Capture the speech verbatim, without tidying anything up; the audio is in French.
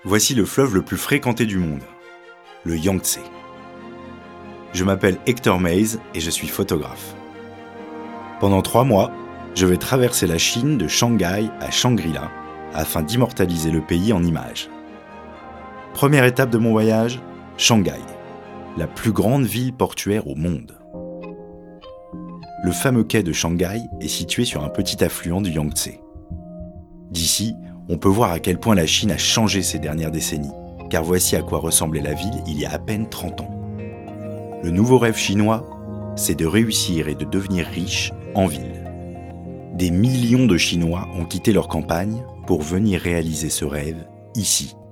Voici le fleuve le plus fréquenté du monde, le Yangtze. Je m'appelle Hector Mays et je suis photographe. Pendant trois mois, je vais traverser la Chine de Shanghai à Shangri-La afin d'immortaliser le pays en images. Première étape de mon voyage, Shanghai, la plus grande ville portuaire au monde. Le fameux quai de Shanghai est situé sur un petit affluent du Yangtze. D'ici, on peut voir à quel point la Chine a changé ces dernières décennies, car voici à quoi ressemblait la ville il y a à peine trente ans. Le nouveau rêve chinois, c'est de réussir et de devenir riche en ville. Des millions de Chinois ont quitté leur campagne pour venir réaliser ce rêve ici.